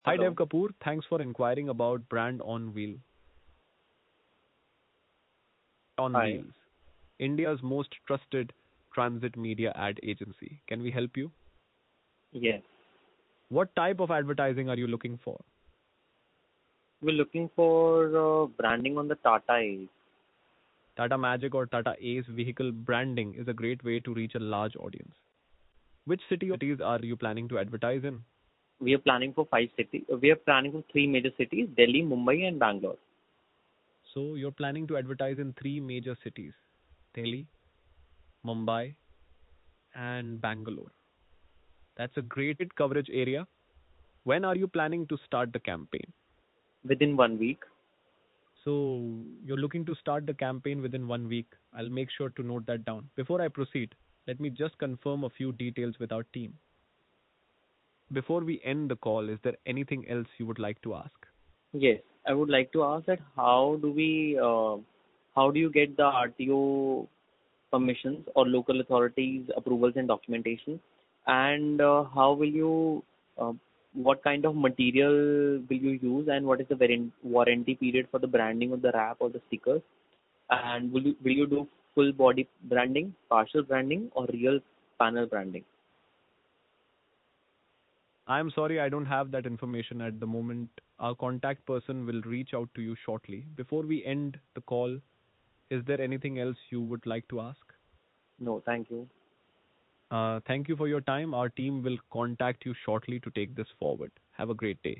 Hi Dev Hello. Kapoor, thanks for inquiring about Brand on Wheel on Hi. Wheels, India's most trusted transit media ad agency. Can we help you? Yes. What type of advertising are you looking for? We're looking for branding on the Tata Ace. Tata Magic or Tata Ace vehicle branding is a great way to reach a large audience. Which city or cities are you planning to advertise in? We are planning for five cities. We are planning for three major cities: Delhi, Mumbai, and Bangalore. So you're planning to advertise in three major cities: Delhi, Mumbai, and Bangalore. That's a great coverage area. When are you planning to start the campaign? Within 1 week. So you're looking to start the campaign within 1 week. I'll make sure to note that down. Before I proceed, let me just confirm a few details with our team. Before we end the call, is there anything else you would like to ask? Yes. I would like to ask that how do you get the RTO permissions or local authorities approvals and documentation, and uh, what kind of material will you use, and what is the warranty period for the branding of the wrap or the stickers? And will you do full body branding, partial branding, or real panel branding? I'm sorry, I don't have that information at the moment. Our contact person will reach out to you shortly. Before we end the call, is there anything else you would like to ask? No, thank you. Thank you for your time. Our team will contact you shortly to take this forward. Have a great day.